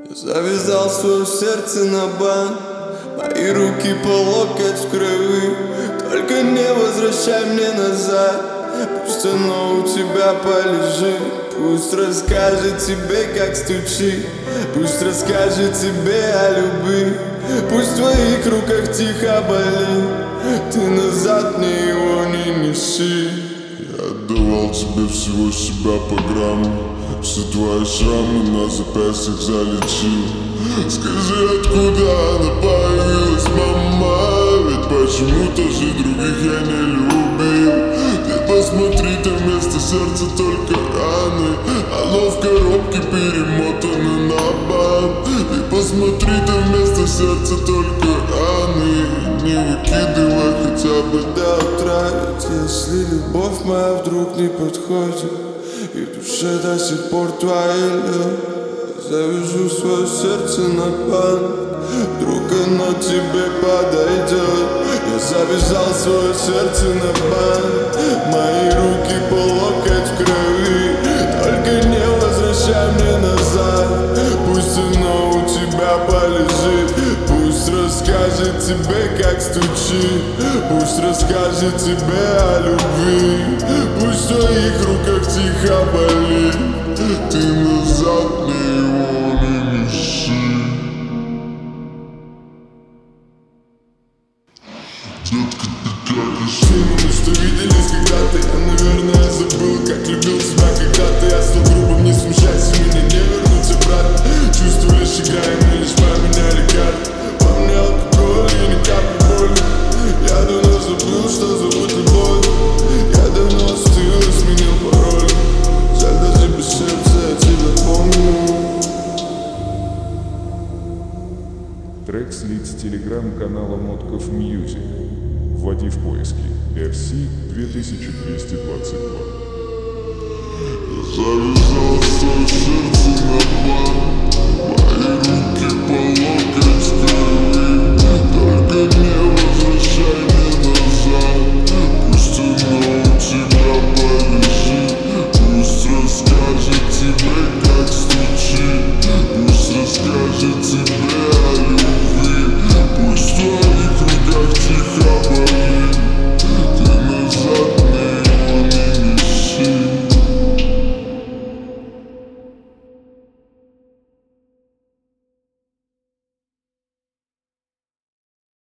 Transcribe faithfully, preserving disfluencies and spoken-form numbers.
Завязал свое сердце на бан, мои руки по локоть в крови. Только не возвращай мне назад, пусть оно у тебя полежит. Пусть расскажет тебе, как стучит, пусть расскажет тебе о любви. Пусть в твоих руках тихо болит, ты назад мне его не неси. Я отдавал тебе всего себя по грамму, все твои шрамы на запястьях залечил. Скажи, откуда она появилась, мама? Ведь почему-то же других я не любил. Ты посмотри, ты вместо сердца только раны, оно в коробке перемотано на бант. Ты посмотри, ты вместо сердца только раны, не выкидывай хотя бы до утра. Ведь если любовь моя вдруг не подходит, и в душе до сих пор твои люди, завяжу свое сердце на бант, вдруг оно тебе подойдет. Я завязал свое сердце на бант, мои руки по локоть в крови. Только не возвращай мне назад, пусть оно у тебя полежит. Пусть расскажет тебе, как стучит, пусть расскажет тебе о любви. Пусть в твоих руках тихо болит, ты назад мне его не неси. Детка, ты как еще? Мы что виделись когда-то, я, наверное, забыл, как любил тебя когда-то. Я стал грубым, не смущайся, меня не вернуть обратно. Чувства лишь играем, мы лишь поменяли карты. Во мне алкоголь и ни капли боли. Я давно забыл, что зовут любовь. Я давно остыл и сменил пароль. Жаль, даже без сердца я тебя помню. Трек слит с телеграм-канала Мотков Мьюзик. Вводи в поиски эр си две тысячи двести двадцать два.